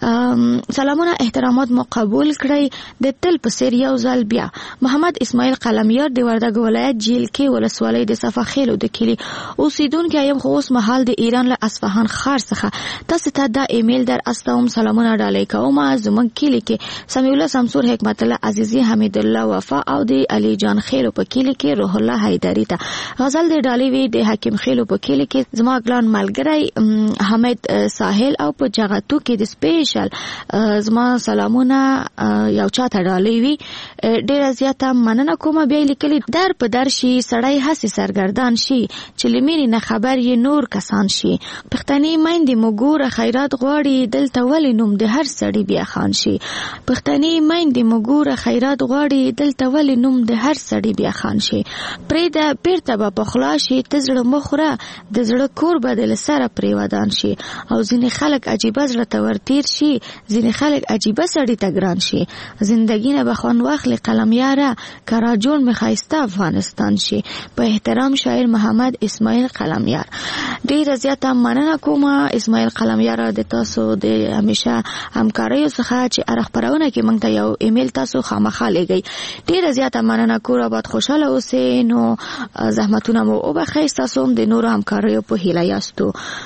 سلامونه احترامات مو قبول کړئ د تل په څېر یو ځل بیا. محمد اسماعیل قلمیار د وردګ ولایت جیل کې ولسوالۍ د صفاخیلو د کلي اوسیدونکی یم، خو اوس مهال د ایران له اصفهان ښار څخه تاسو ته دا ایمیل در استوم. سلامونه ډالۍ کوم زموږ کلي کې سمیع الله شمسور، حکمت الله عزیزی، حمید الله وفا او د علي جان خیلو په کلي کې روح الله حیدری ته غزل د ډالۍ وی د حکیم خیلو په کلي کې زما ګلان ملګری حمید ساحل او په جغتو کې د سپیشل زما سلامونه یو چاته ډالۍ وی. ډیره زیاته مننه کوم. بیا لیکلي در په در شي سړی هسې سرګردان شي چې لمینې نه خبر یې نور کسان شي. پښتني میندې مو ګوره خیرات غواړي دلته ولې نوم د هر سړي بیا خان شي. پښتني میندې مو ګوره خیرات غواړي دلته ولې نوم د هر سړي بیا خان شي. پرېږده بیرته به پخلا شي ته زړه مه خوره د زړه کور به د له سره پرې ودان شي. او ځینې خلک عجیبه زړه ته ورتیر شي، ځینې خلک عجیبه سړي ته ګران شي. زندګي نه به خوند واخلي قلم یاره کرا جوړ مې ښایسته افغانستان شي. په احترام شاعر محمد اسماعیل قلمیار. ډیره زیاته مننه کوم اسماعیل قلمیار د تاسو د همیشه همکاریو څخه چې هره خپرونه کې موږ ته یو ایمیل تاسو خامخا لیږئ. ډیره زیاته مننه کور آباد خوشحاله اوسئ. نو زحمتونه مو وبخئ، تاسو هم د نورو همکاریو په هیله یاستو.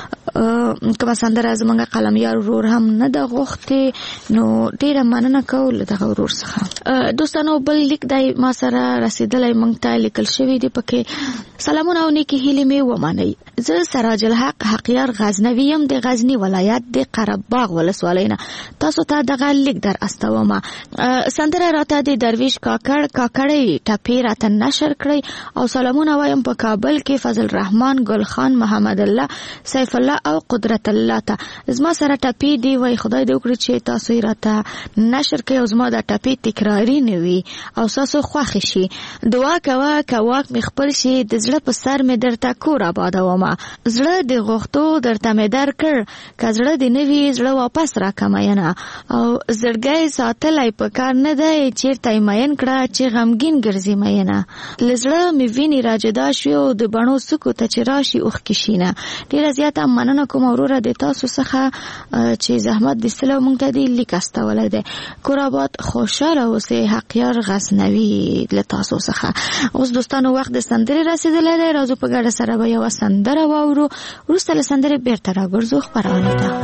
کومه سندره زموږ قلمیار ورور هم نه ده غوښتې، نو ډیره مننه کوو له دغه ورور څخه. دوستانو بل لیک دی ما سره رسېدلی، موږ ته لیکل شوي دي پکې سلامونه او نیکې هیلې مې ومنئ. زه سراج الحق حقیار غزنوي یم د غزني ولایت د قرهباغ ولسوالۍ نه تاسو ته دغه لیک در استوم. سندره راته د درویش کاکړۍ ټپې راته نشر کړئ او سلامونه وایم په کابل کې فضل الرحمن، ګل خان، محمد الله، سیف الله او قدرت الله ته. زما سره ټپې دی وای خدای دې وکړي چې تاسو یې راته نشر کړئ او زما دا ټپې تکراري نه وي او تاسو خوښ شي. دعا کوه که واک مې خپل شي د زړه په سر مې درته کور آبادومه. زړه د غوښتو درته مې درکړ که زړه دې نه وي زړه واپس راکه مینه. او زړګی ساتلی په کار نه دی چېرته یې مین کړه چې غمګین ګرځي مینه. له زړه مې وینې راجدا شوي او د بڼو څوکو ته چې راشي اوښکې شینه. ډېره زیاته مننه کوم وروره د تاسو څخه چې زحمت د ایستلی او موږ ته دې لیک استولی دی. کور آباد خوشحاله اوسئ. حقیار غزنوي له تاسو څخه. اوس دوستانو وخت د سندرې رسېدلی دی، راځو په ګډه سره به یوه سندره واورو، وروسته له سندرې بیرته راګرځو خپرونې ته.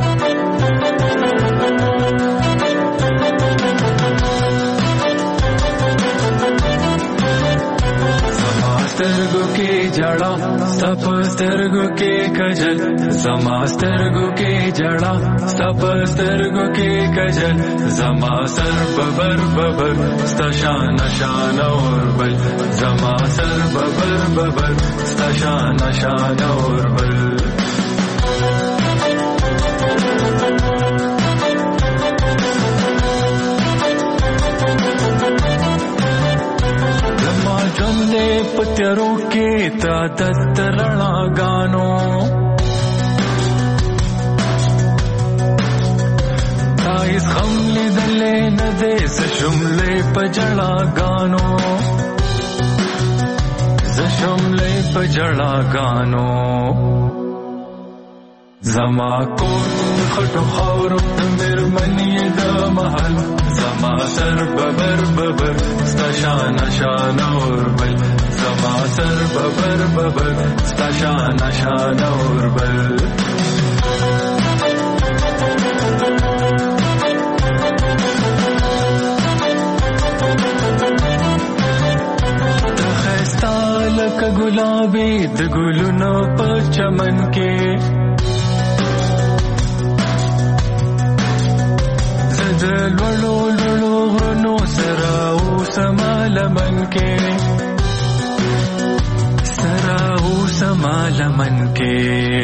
سترګو کې جړا سپ سترګو کې کجل، زما سترګو کې جړا سپ سترګو کې کجل، زما سر ببر ببر ستا شان شان اور بل، زما سر ببر ببر ستا شان شان اور بل. جندے پتیروں کے تعدد رڼا گانو، تایس غم لیدلے ندے زشملے پجڑا گانو، زشملے پجڑا گانو. زما کور خټو خاورو مېرمنې د محل، زما سر ببر ببر ستا شان شان اور بل، زما سر ببر ببر ستا شان شان اور بل. ښایسته لکه ګلابي د ګلونو په چمن کې، د لولو لولو غرونو سره اوسما لمن کې، سره اوسما لمن کې.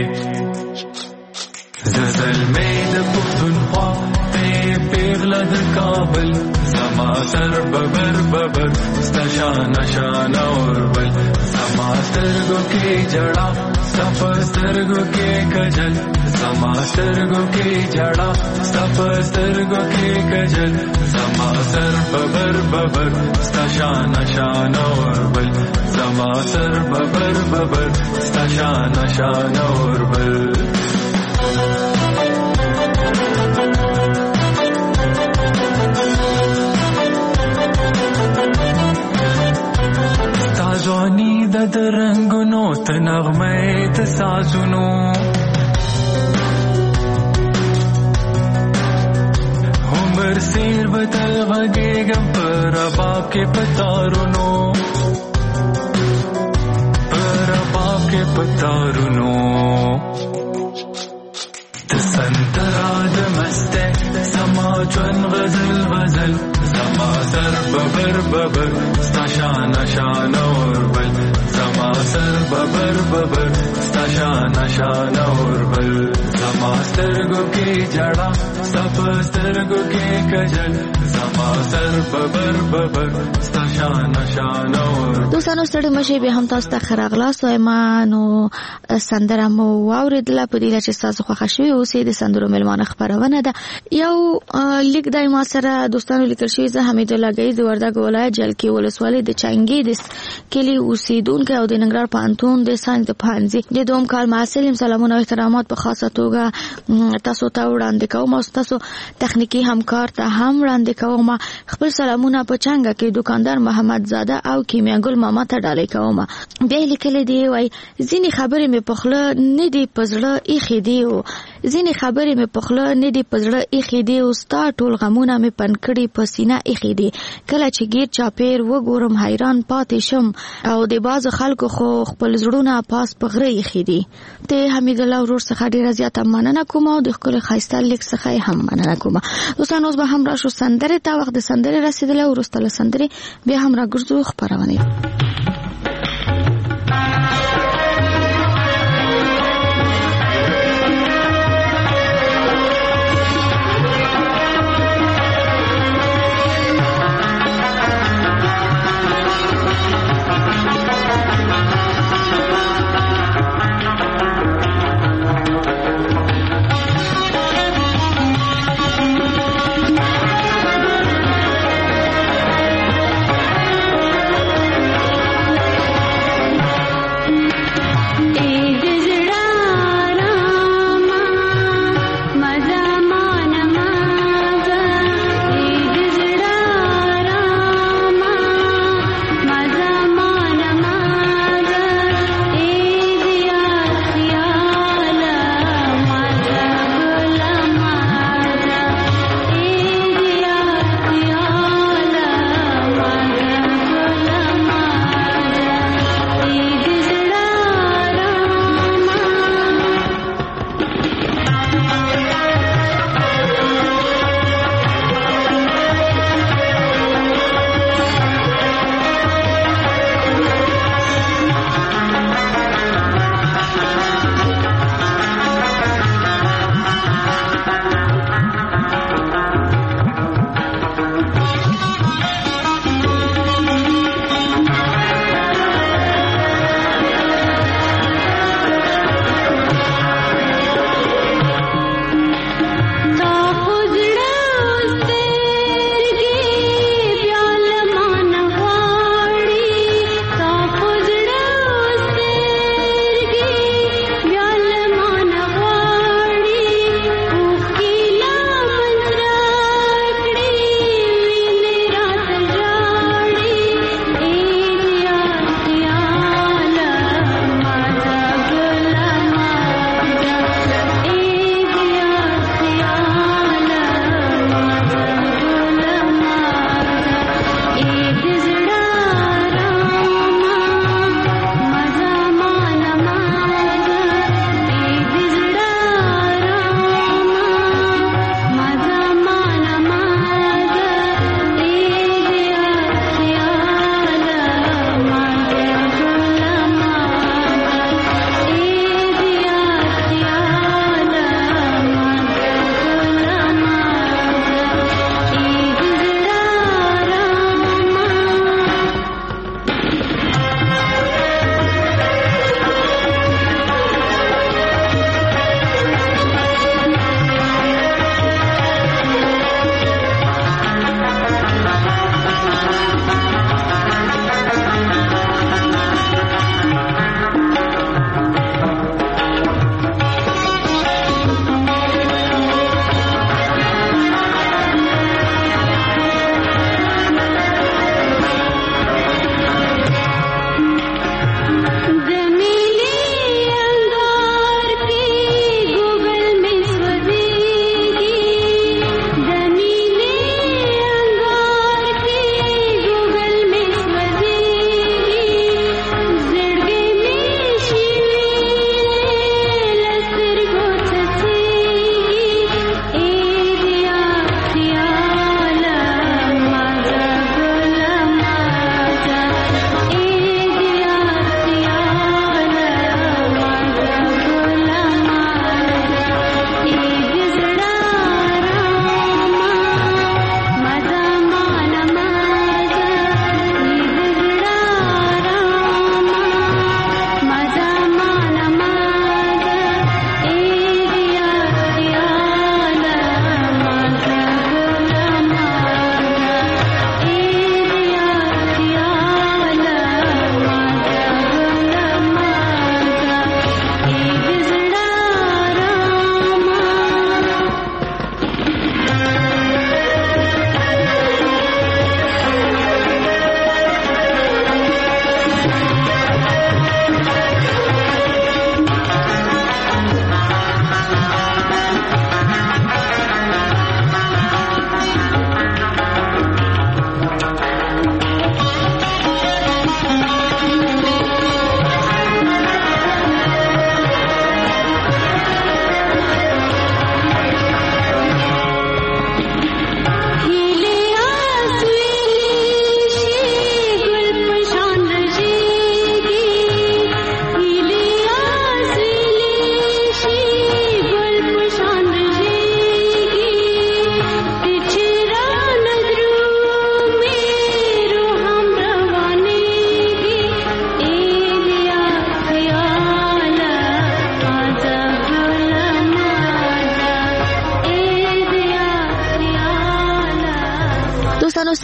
زلمې د پښتونخوا ته پیغله د کابل، زما سر ببر ببر ستا شان नशा और बल समा स्तरगो के जड़ा सफा स्तरगो के कजल समा स्तरगो के जड़ा सफा स्तरगो के कजल समा सर बबर बबर स्ता नशा और बल समा सर बबर बबर स्ता नशा और बल ताजवानी दद रंगनो तनगमे तसाजुनो उमर सिर बदल वगेगम पर बाप के पतारुनो पर बाप के पतारुनो तसंतराद मस्ते समाजन गजल गजल समा सर बबर बबर स्ता नशा और बल समा सर बबर बबर स्ता नशा और बल समा स्तरगो के जड़ा सप स्तरगो के कजल समा सर बबर बबर स्ता नशा और دوستانو ستړي مشه به هم تاسو ته خراغلاس وایم نو سندره مو واوریدله په دې چې تاسو خوښ شوي اوسې د سندرو ملمانه خبرونه ده یو لیک دای ما سره دوستانو لیکل شوی زه حمید الله گئی د وردګ ولایت جلکی ولسوالۍ د چنګي د کلی اوسیدونکو او د ننګرهار پانتون د ساينس د پانځي د دوم کال محصل سلامونه او احترامات په خاصه توګه تاسو ته وړاندې کوم او تاسو تخنیکی همکار ته هم وړاندې کوم خپل سلامونه په چنګه کې دکاندار محمد زاده او کیمیاګل ماما ته ډالۍ کوم بیا لیکل دی وای ځینی خبرې مې پخله نه دی پزړه ایخې دی او ځینی خبرې مې پخله نه دی پزړه ایخې دی او ستا ټول غمونه مې پنکړي پسینه ایخې دی کله چې غیر چاپیر وګورم حیران پاتې شم او د باز خلکو خو خپل زړونه پاس پغره ایخې دی ته حمید الله ورور څخه ډیره زیاته مننه کوم او د خپل خایسته لیک څخه هم مننه کوم دوستانو اوس به هم راشو سندره تا وخت د سندره رسیدله او ورسته سندره بیا هم راګرځو خبرونه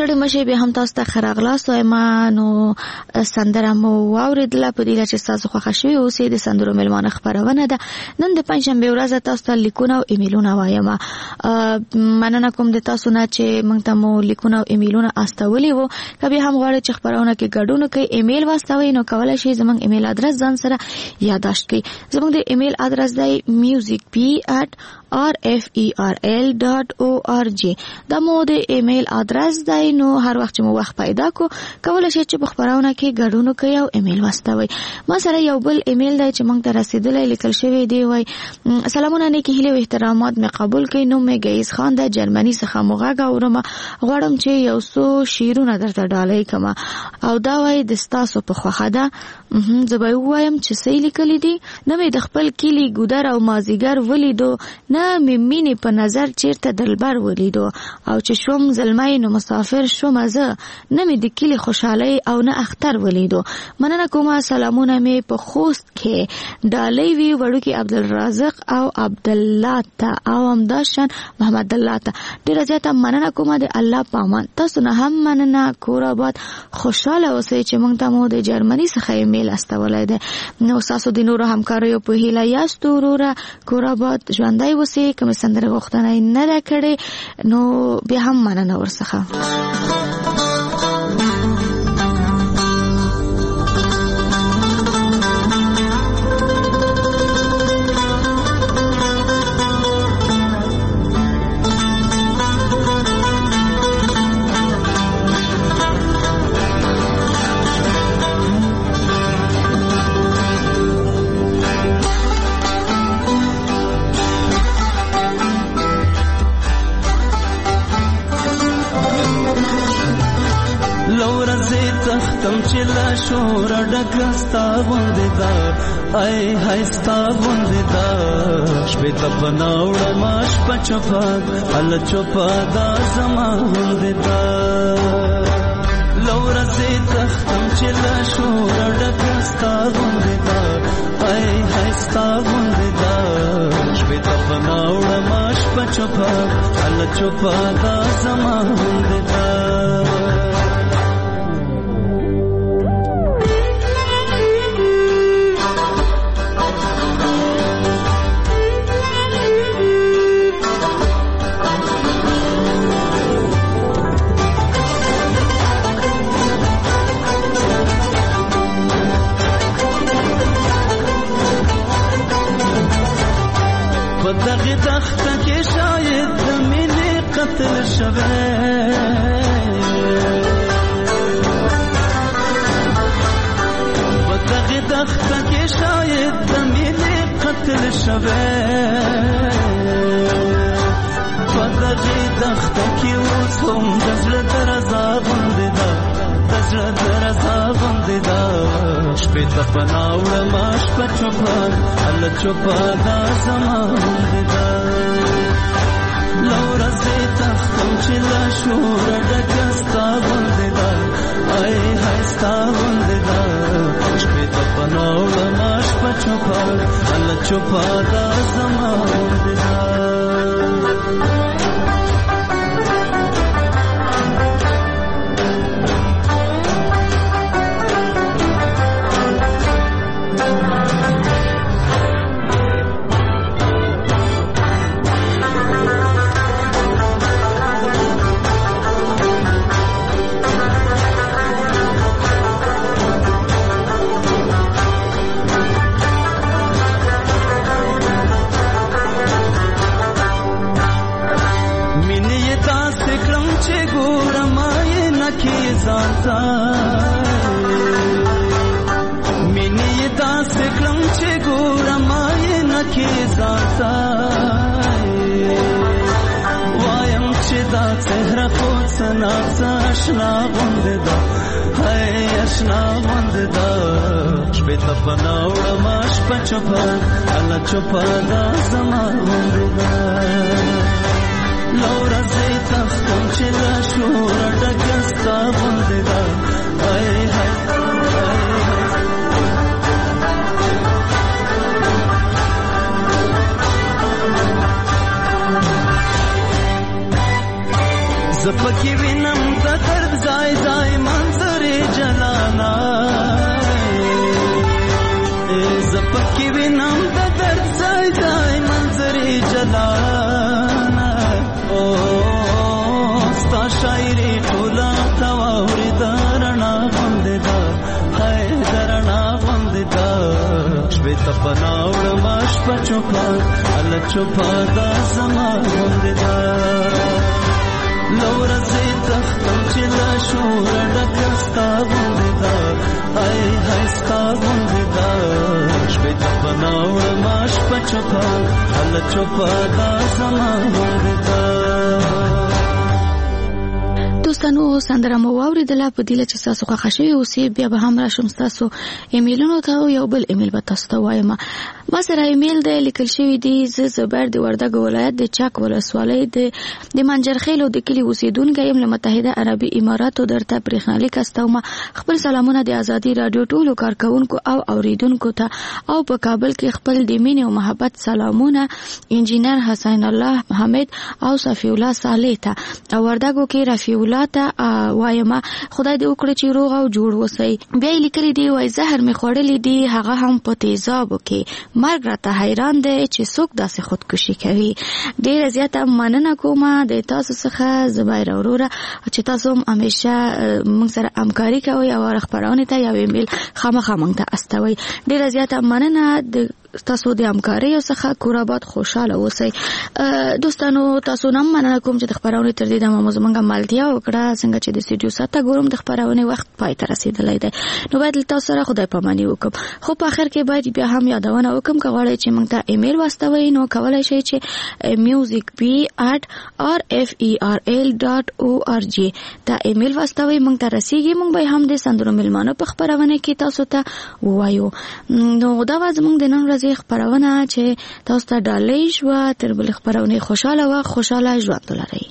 ستړي مشه به هم تاسو ته خراغلاس وایم. نو سندره مو واوریدله په دې چې تاسو خوښ شوي اوسئ. د سندرو مېلمانه خپرونه ده نن د پنځشنبې ورځ. تاسو ته لیکونه او ایمیلونه وایم. مننه کوم د تاسو نه چې موږ ته مو لیکونه او ایمیلونه استولي وو. کبه هم غواړئ چې خبرونه کې ګډون کوي ایمیل واستوي نو کولای شئ زموږ ایمیل ادرس ځان سره یادداشت کړئ. زموږ د ایمیل ادرس دی musicp@rferl.org. دا مو د ایمیل ادرس دی. نو هر وخت چې مو وخت پیدا کو کولای شئ چې په خبرونه کې ګډون کوي او ایمیل واستوي. ما سره یو بل ایمیل دی چې موږ ته رسیدلی لیکل شوی دی. وای سلامونه نیکی هیله او احترامات مې قبول کړئ. نو مې گیس خان د جرمني څخه مغه غوړم. غواړم چې یو څو شیرونه درته ډالۍ کما او دا وای د تاسو په خوخه ده. زه به وایم چې صحیح لیکل دي. نه مې د خپل کلی ګودر او مازیګر ولیدو نه مې مینې په نظر چیرته دلبر ولیدو او چې شوم زلمای نو مسافر شوم زه نه مې د کلی خوشحالي او نه اختر ولیدو. مننه کومه سلامونه مې په خوست کې ډالۍ وی وړوکی عبدالرازق او عبدالله ته او همداشان محمد الله ته ډیره زیاته مننه کومه د الله پامان. تاسو نه هم مننه. کور آباد خوشاله اوسئ چې موږ ته مو د جرمني څخه ایمیل استولای دی. نو تاسو د نورو همکاریو په هیله یاست. وروره کور آباد ژوندی اوسئ. کومه سندره غوښتنه نه ده کړې نو بیا هم مننه ورڅخه. تم چلا شور ډکستا باندې دا ای هستا باندې دا شپه ته بناوړ ماش پچپا ال چپا دا زما باندې دا لور سي تم چلا شور ډکستا باندې دا ای هستا باندې دا شپه ته بناوړ ماش پچپا ال چپا دا زما باندې دا دغه تخت کې شاید د مینې قتل شوه دغه تخت کې شاید د مینې قتل شوه دغه تخت کې اوس هم د زړه درزا باندې دا د زړه درزا باندې دا شپه ته پناوړ ماش په چوپان ال چوپا دا زما باندې دا لور زه تختم چې لا شور ډکستا باندې دا ای هستا باندې دا شپه ته پناوړ ماش په چوپان ال چوپا دا زما باندې دا مینې داسې کړم چې ګورم یې نکې ځانته وایم چې دا څهره خو څه ناڅه اشنا غوندې ده هی اشنا غوندې ده شپې ته پناوړم شپه چوپه الله چوپه دا زما غوندې ده لور زه تختم چې لا شور ډکستا باندې دا ای هی زپکی وینم د پکې وینم د درد ځای ځای منظرې جلانا او ستا شاعري ټوله تا واورېده رڼا غوندې ده هی د رڼا غوندې ده شپې ته پناه وړمه شپه چوپه هله چوپه دا زما غوندې ده له ورځې تښتم چې له شوره ډکه ستا غوندې ده هی هی ستا غوندې ده شپې ته پناه وړمه شپه چوپه هله چوپه دا زما غوندې ده. دوستانو سندره مو واوریدله په دې چې تاسو خوښ شوي اوسئ بیا به هم راشم تاسو ایمیلونو ته یو بل ایمیل به تاسو ته وایم ما سره ایمیل دی لیکل شوی دی زبر د وردګ ولایت د چک ولسوالۍ د منجرخیل د کلی اوسیدونکو یم له متحده عربي اماراتو درته برېښنالیک استوم خپل سلامونه د ازادي رادیو ټولو کارکونکو او اوریدونکو ته او په کابل کې خپل د مینې او محبت سلامونه انجینر حسین الله حمید او صفی الله صالح ته او وردګو کې رفیع الله ته وایم خدای دې وکړي چې روغ او جوړ وسی. بیا لیکلي دی وای زهر می خوړلې دی هغه هم په تیزابو کې مرګ راته حیران دی چې څوک داسې خودکشي کوي. ډیره زیاته مننه کوم د تاسو څخه زبیر وروره چې تاسو هم همیشه موږ سره همکاري کوئ او خبرونه ته یو ایمیل خامخا موږ ته استوي. ډیره زیاته مننه د تاسو د همکارۍ څخه کوراباد خوشاله اوسئ. دوستانو تاسو نن مننه کوم چې د خبرونه تر دې د موږ مالتیا وکړه څنګه چې د سټډیو ساته ګورم د خبرونه وخت پای ته رسیدلی دی نو باید تاسو سره خدای پاماني وکم خو په اخر کې باید بیا هم یادونه وکم که غواړئ چې موږ ته ایمیل واستوئ نو کولای شئ چې musicb@ferl.org دا ایمیل واستوئ موږ ته رسیږي موږ به هم د سندرو ملمانو په خبرونه کې تاسو ته وایو. نو دا واز موږ د نن ورځې خبرونه چې تاسو ته ډالۍ شو تر بل خبرونه خوشاله و خوشاله ژوند ولرئ.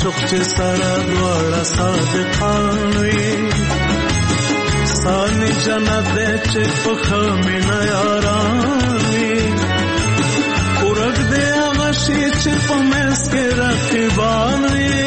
عاشق چې سره دواړه صادقان وي ثاني جنت دی چې په ښه مینه یاران وي ورک دی هغه شي چې په منځ کې رقیبان وي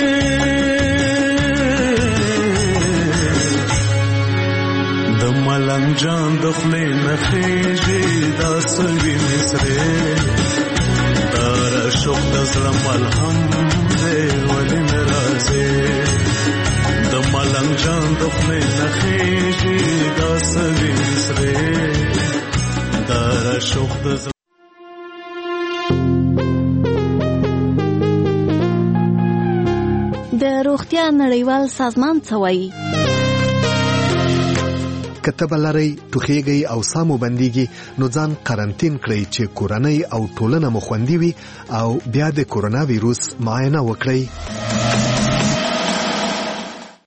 د ملنګ جان د خولې نه خیژي دا سوي مصرې در شوق د زړه ملهم دی ولې مې راځې د ملنګ جان د خولې نه خیژي دا سوي مصرې در شوق د زړه د روغتیا نړیوال سازمان څه وایي؟ کتب لري ټوخیږي او سامو بنديږي نو ځان قرنټین کړئ چې کورنۍ او ټولنه مو خوندي وي او بیا د کورونا وایروس معاینه وکړئ.